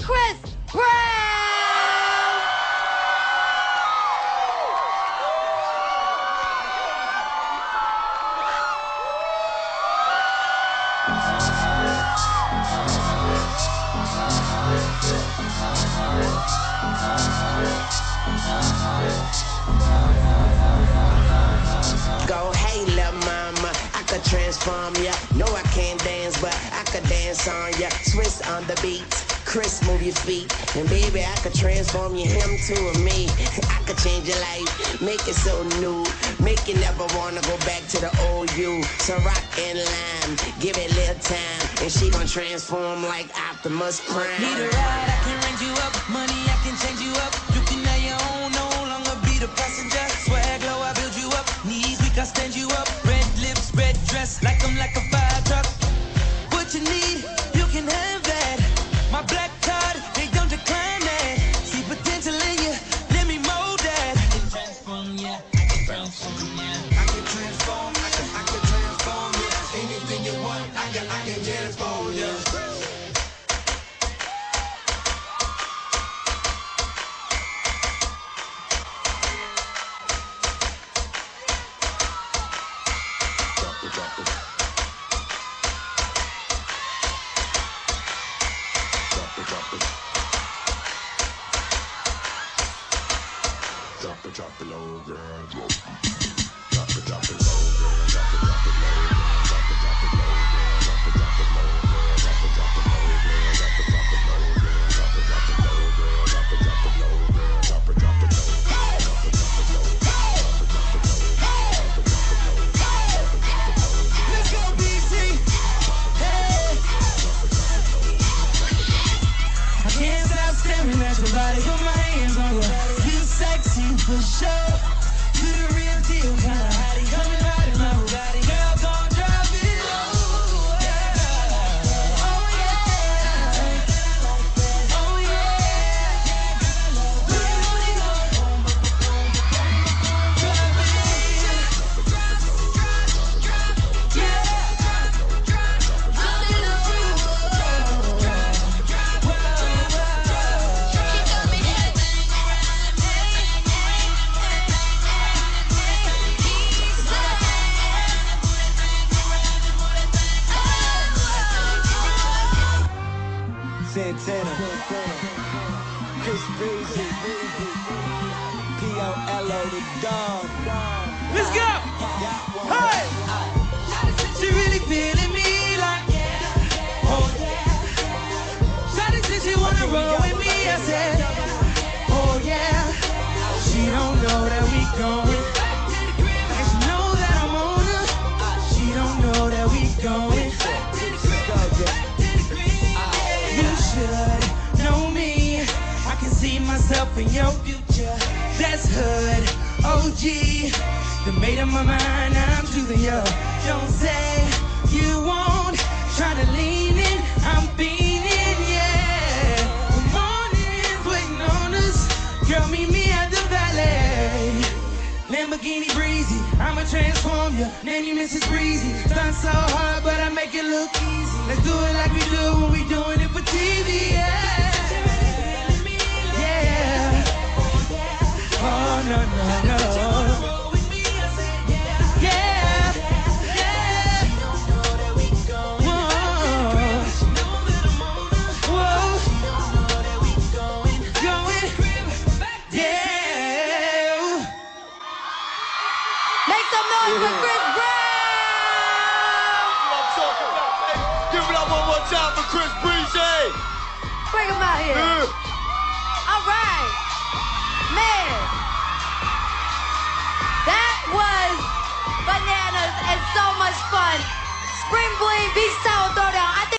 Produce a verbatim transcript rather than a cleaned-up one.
Chris Brown! Go, hey, lil' mama, I could transform ya. No, I can't dance, but I could dance on ya. Swiss on the beat, Chris, move your feet. And baby, I could transform you, him to a me. I could change your life, make it so new. Make you never wanna go back to the old you. So rock and lime, give it a little time. And she gon' transform like Optimus Prime. Need a ride, I can range you up. Money, I can change you up. You can have your own, no longer be the passenger. Swag low, I build you up. Knees weak, I stand you up. Red lips, red dress, like I'm like a fire truck. What you need, you can have that. My black card, they don't decline that. See potential in you, let me mold that. I can transform ya, I can transform ya. I can transform, I can, I can transform ya. Anything you want, I can, I can transform ya. Drop it, drop it low, girl. Drop it, drop it, drop it low, girl. Drop it, drop it low, girl. Drop it, drop it low, girl. Drop it, drop it low, girl. Drop it, drop it low, girl. Drop it, drop it low, girl. Drop it, drop it low, girl. Drop it, drop it low, girl. Drop it, drop it low, girl. Drop it, drop it low, girl. Drop it, drop it low, girl. Drop it, drop it low, girl. Drop it, drop it low, girl. Let's go, B C. Hey. I can't stop staring at your body. Put my hands on you. You sexy for sure. You the real deal, kinda hottie. Coming out in my Bugatti. Girl, gon' drive it low. Yeah. Oh yeah. Oh yeah. Put it on it on. Drive it. Yeah. Put it on. Santana, Chris Breezy, P O L O the Dog. Let's go! Hey! She really feeling me like, oh yeah. Shawty said she wanna roll with me, I said, oh yeah. She don't know that we going, and she know that I'm on her. She don't know that we going. You should know me. I can see myself in your future. That's hood, O G. The made up my mind, I'm choosing you. Don't say you won't. Try to lean in, I'm fiending, yeah. The morning's waiting on us. Girl, meet me at the valet. Lamborghini breezy, I'ma transform you. Name you Missus Breezy. Done so hard, but I make it look easy. Let's do it like we do when we doing it for T V, yeah. Yeah. Oh, no, no, no. Yeah. Yeah. Whoa. Whoa. Going. Yeah. Make some noise for Chris Brown! I'm talking about, baby. Give it up one more time for Chris Breezy. Bring him out here. Yeah. All right. Man. That was bananas and so much fun. Spring Bling, Beach Tower Throwdown. I think